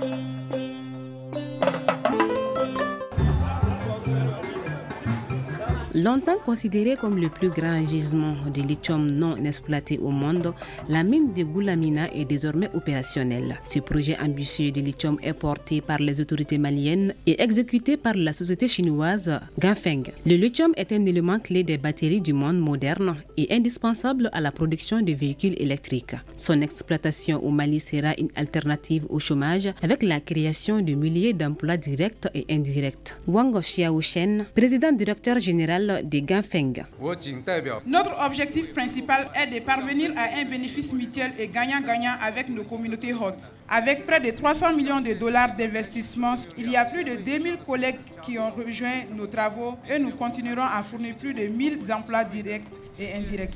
Longtemps considérée comme le plus grand gisement de lithium non exploité au monde, la mine de Goulamina est désormais opérationnelle. Ce projet ambitieux de lithium est porté par les autorités maliennes et exécuté par la société chinoise Ganfeng. Le lithium est un élément clé des batteries du monde moderne et indispensable à la production de véhicules électriques. Son exploitation au Mali sera une alternative au chômage avec la création de milliers d'emplois directs et indirects. Wang Xiaoshen, président directeur général de Ganfeng. Notre objectif principal est de parvenir à un bénéfice mutuel et gagnant-gagnant avec nos communautés hôtes. Avec près de 300 millions de dollars d'investissement, il y a plus de 2000 collègues qui ont rejoint nos travaux et nous continuerons à fournir plus de 1000 emplois directs et indirects.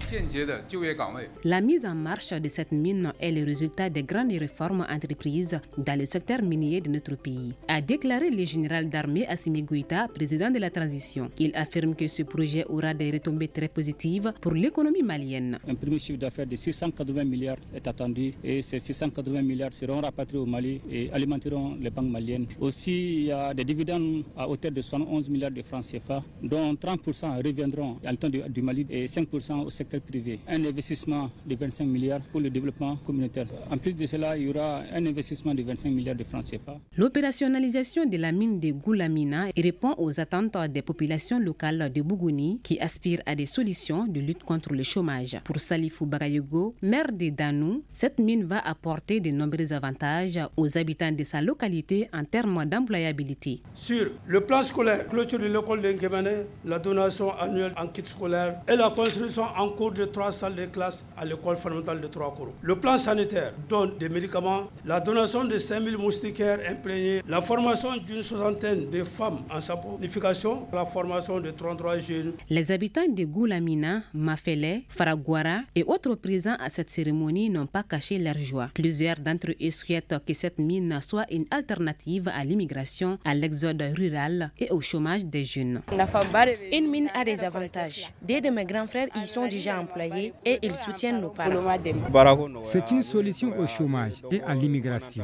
La mise en marche de cette mine est le résultat des grandes réformes entreprises dans le secteur minier de notre pays, a déclaré le général d'armée Assimi Goïta, président de la transition. Il affirme que ce projet aura des retombées très positives pour l'économie malienne. Un premier chiffre d'affaires de 680 milliards est attendu et ces 680 milliards seront rapatriés au Mali et alimenteront les banques maliennes. Aussi, il y a des dividendes à hauteur de 111 milliards de francs CFA, dont 30% reviendront à l'état du Mali et 5% au secteur privé. Un investissement de 25 milliards pour le développement communautaire. En plus de cela, il y aura un investissement de 25 milliards de francs CFA. L'opérationnalisation de la mine de Goulamina répond aux attentes des populations locales de Bougouni qui aspirent à des solutions de lutte contre le chômage. Pour Salifou Bagayogo, maire de Danou, cette mine va apporter de nombreux avantages aux habitants de sa localité en termes d'employabilité. Sur le plan scolaire, clôture de l'école de Nkemane, la donation annuelle en kit scolaire et la construction en cours de 3 salles de classe à l'école fondamentale de Trois-Kourou. Le plan sanitaire donne des médicaments, la donation de 5000 moustiquaires imprégnés, la formation d'une soixantaine de femmes en saponification, la formation de 33 jeunes. Les habitants de Goulamina, Mafele, Faragouara et autres présents à cette cérémonie n'ont pas caché leur joie. Plusieurs d'entre eux souhaitent que cette mine soit une alternative à l'immigration, à l'exode rural et au chômage des jeunes. Une mine a des avantages. Deux de mes grands frères y sont déjà employés et ils soutiennent nos parents. C'est une solution au chômage et à l'immigration.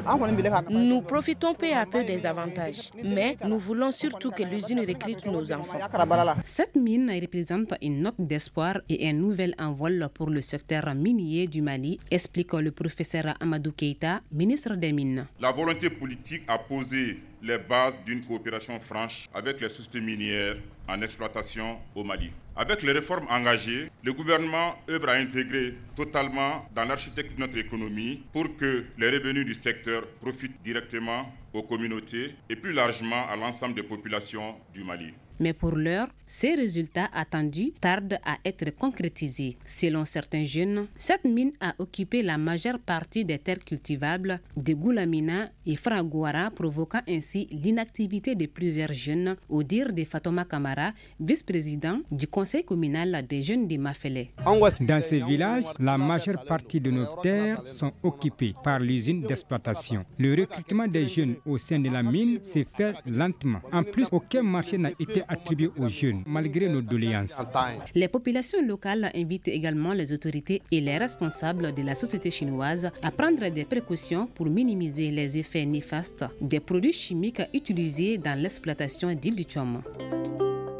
Nous profitons peu à peu des avantages, mais nous voulons surtout que l'usine recrute nos enfants. Cette mine représente une note d'espoir et un nouvel envol pour le secteur minier du Mali, explique le professeur Amadou Keïta, ministre des Mines. La volonté politique a posé les bases d'une coopération franche avec les sociétés minières en exploitation au Mali. Avec les réformes engagées, le gouvernement œuvre à intégrer totalement dans l'architecture de notre économie pour que les revenus du secteur profitent directement aux communautés et plus largement à l'ensemble des populations du Mali. Mais pour l'heure, ces résultats attendus tardent à être concrétisés. Selon certains jeunes, cette mine a occupé la majeure partie des terres cultivables de Goulamina et Fragouara, provoquant ainsi l'inactivité de plusieurs jeunes, au dire de Fatouma Kamara, vice-président du conseil communal des jeunes de Mafele. Dans ces villages, la majeure partie de nos terres sont occupées par l'usine d'exploitation. Le recrutement des jeunes au sein de la mine s'est fait lentement. En plus, aucun marché n'a été attribué aux jeunes, malgré nos doléances. Les populations locales invitent également les autorités et les responsables de la société chinoise à prendre des précautions pour minimiser les effets néfastes des produits chimiques utilisés dans l'exploitation du lithium.